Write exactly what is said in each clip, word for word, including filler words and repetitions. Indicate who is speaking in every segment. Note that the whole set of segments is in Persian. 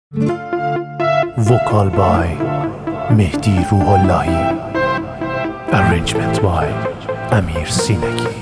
Speaker 1: Vocal by Mehdi Ruhollahi. Arrangement by Amir Sinaki.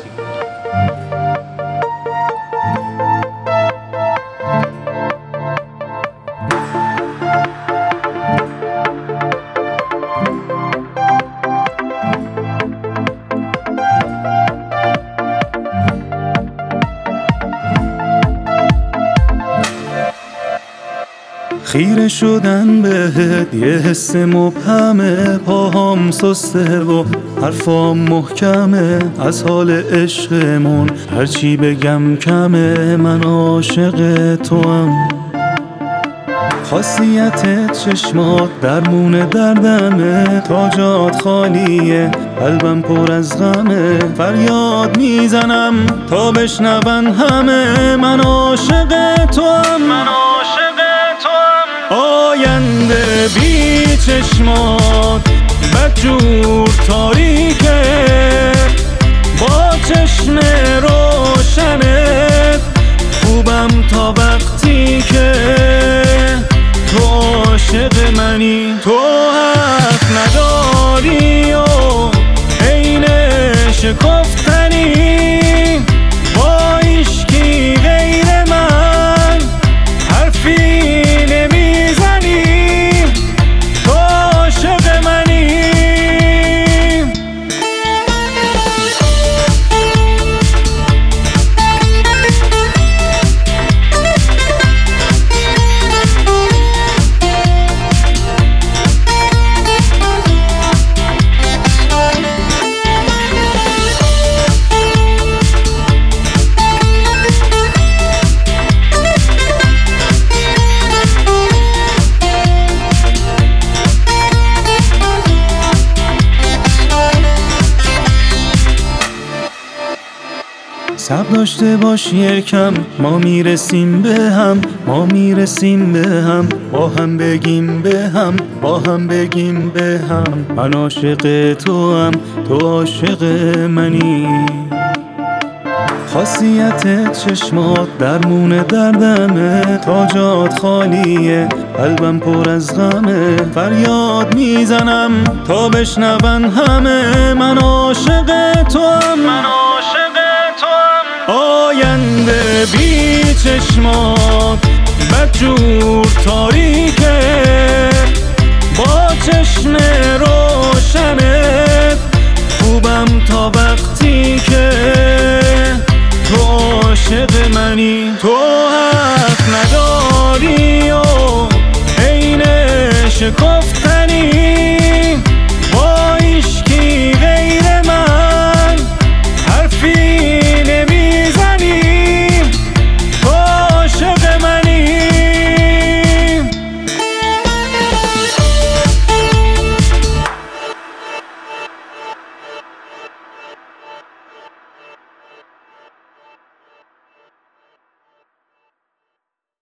Speaker 2: خیره شدن بهت یه حس مبهمه، پاهام سسته و حرفام محکمه، از حال عشقمون هرچی بگم کمه، من عاشق توام. خاصیت چشمات درمون دردمه، تا جات خالیه قلبم پر از غمه، فریاد میزنم تا بشنون همه، من عاشق توام، من عاشق توام. آینده بی چشمات بدجور تاریکه، با چشم روشنت خوبم تا وقتی که تو عاشق منی، تو حرف نداری و عین شکفتنی، با هیچکی غیر من حرفی نمیزنی، تو عاشق منی. صبر داشته باش یکم، ما میرسیم به هم، ما میرسیم به هم، با هم بگیم به هم، با هم بگیم به هم، من عاشق تو هم، تو عاشق منی. خاصیت چشمات درمون دردمه، تا جات خالیه قلبم پر از غمه، فریاد میزنم تا بشنون همه، من عاشق تو هم، من عاشق تو هم. آینده بی چشمات بدجور تاریکه، با چشم روشنت خوبم تا وقتی که تو عاشق منی، تو حرف نداری و عین شکفتنی،